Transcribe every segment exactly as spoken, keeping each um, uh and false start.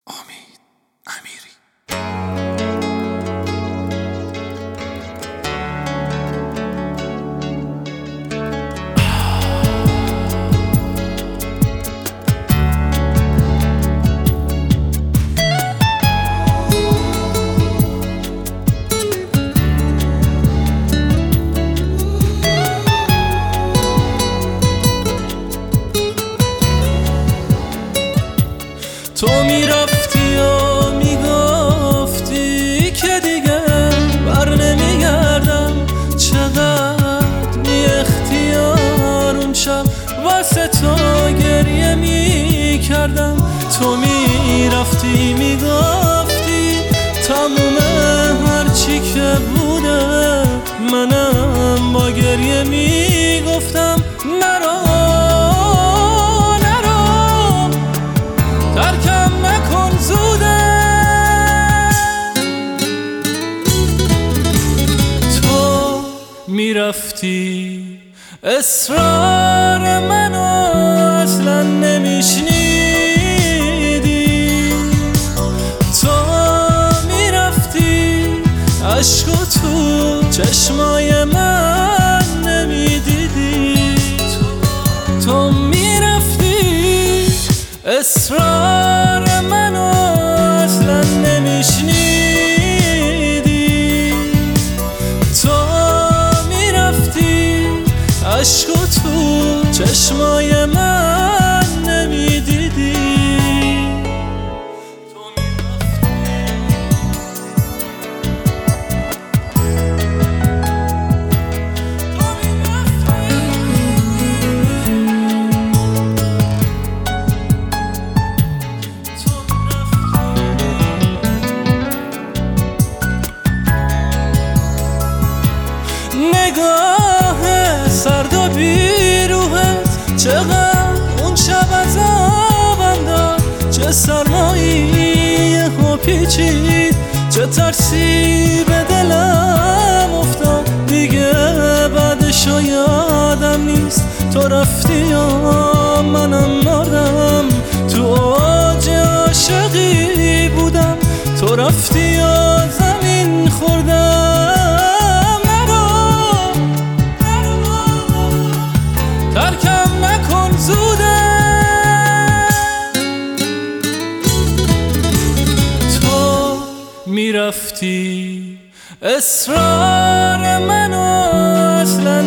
امید امیری. تو میرفتی و میگفتی که دیگه بر نمیگردم، چقدر بی اختیار اون شب واسه تو گریه میکردم. تو میرفتی میگفتی تموم هرچی که بوده، منم با گریه میگفتم نرو ترکم نکن زوده. تو میرفتی اصرار منو اصلا نمیشنیدی، تو میرفتی عشق تو چشمای من نمیدیدی، تو میرفتی اصرار منو اصلا نمیشنیدی، تو میرفتی عشق تو چشمای من نمیدیدی. نگاه سرد و بیروحت چقدر اون شب عذابم داد، چه سرمایی و پیچید، چه ترسی به دلم افتاد. دیگه بعدشو یادم نیست، تو رفتی و منم مردم، تو اوج عاشقی بودم، تو رفتی و زمین خوردم. ترکم نکن زوده. تو میرفتی اصرار منو اصلا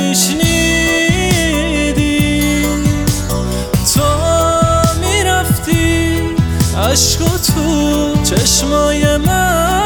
نمیشنیدی، تو میرفتی عشق تو چشمای من